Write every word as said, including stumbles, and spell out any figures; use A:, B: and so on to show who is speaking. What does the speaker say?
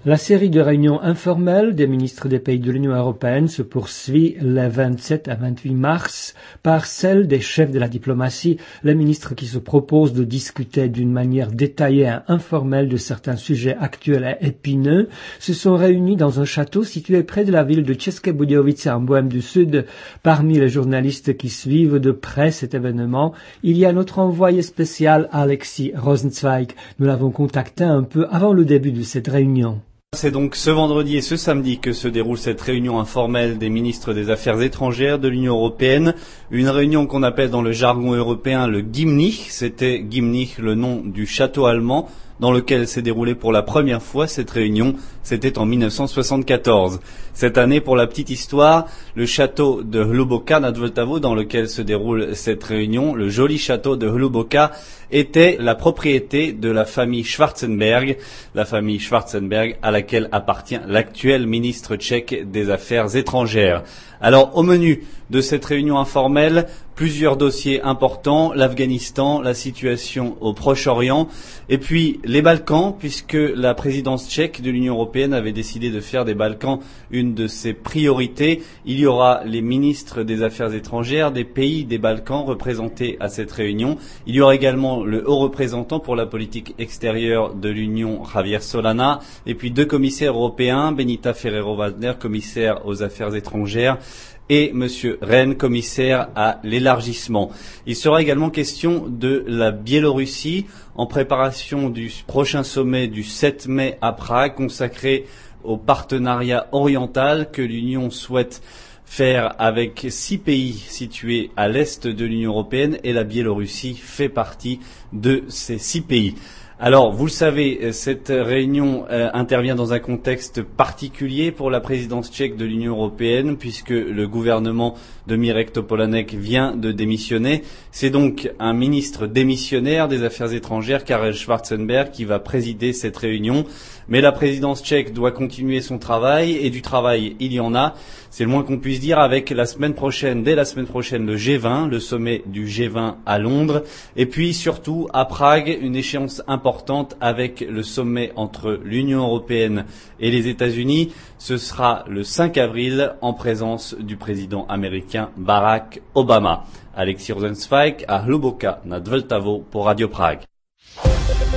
A: La série de réunions informelles des ministres des pays de l'Union européenne se poursuit les vingt-sept à vingt-huit mars par celle des chefs de la diplomatie, les ministres qui se proposent de discuter d'une manière détaillée et informelle de certains sujets actuels et épineux, se sont réunis dans un château situé près de la ville de České Budějovice en Bohême du Sud. Parmi les journalistes qui suivent de près cet événement, il y a notre envoyé spécial Alexis Rosenzweig. Nous l'avons contacté un peu avant le début de cette réunion.
B: C'est donc ce vendredi et ce samedi que se déroule cette réunion informelle des ministres des Affaires étrangères de l'Union européenne. Une réunion qu'on appelle dans le jargon européen le Gimnich. C'était Gimnich, le nom du château allemand dans lequel s'est déroulée pour la première fois cette réunion. C'était en mille neuf cent soixante-quatorze. Cette année, pour la petite histoire, le château de Hluboká nad Vltavou, dans lequel se déroule cette réunion, le joli château de Hluboká, était la propriété de la famille Schwarzenberg, la famille Schwarzenberg à laquelle appartient l'actuel ministre tchèque des Affaires étrangères. Alors, au menu de cette réunion informelle, plusieurs dossiers importants, l'Afghanistan, la situation au Proche-Orient, et puis les Balkans, puisque la présidence tchèque de l'Union européenne avait décidé de faire des Balkans une de ses priorités. Il y aura les ministres des Affaires étrangères des pays des Balkans représentés à cette réunion. Il y aura également le haut représentant pour la politique extérieure de l'Union, Javier Solana, et puis deux commissaires européens, Benita Ferrero-Waldner, commissaire aux Affaires étrangères, et Monsieur Rehn, commissaire à l'élargissement. Il sera également question de la Biélorussie en préparation du prochain sommet du sept mai à Prague consacré au partenariat oriental que l'Union souhaite faire avec six pays situés à l'est de l'Union européenne et la Biélorussie fait partie de ces six pays. Alors, vous le savez, cette réunion euh, intervient dans un contexte particulier pour la présidence tchèque de l'Union européenne, puisque le gouvernement de Mirek Topolánek vient de démissionner. C'est donc un ministre démissionnaire des Affaires étrangères, Karel Schwarzenberg, qui va présider cette réunion. Mais la présidence tchèque doit continuer son travail, et du travail, il y en a. C'est le moins qu'on puisse dire, avec la semaine prochaine, dès la semaine prochaine, le G vingt, le sommet du G vingt à Londres, et puis surtout à Prague, une échéance importante avec le sommet entre l'Union européenne et les États-Unis. Ce sera le cinq avril en présence du président américain Barack Obama. Alexis Rosenzweig à Hluboká nad Vltavou pour Radio Prague.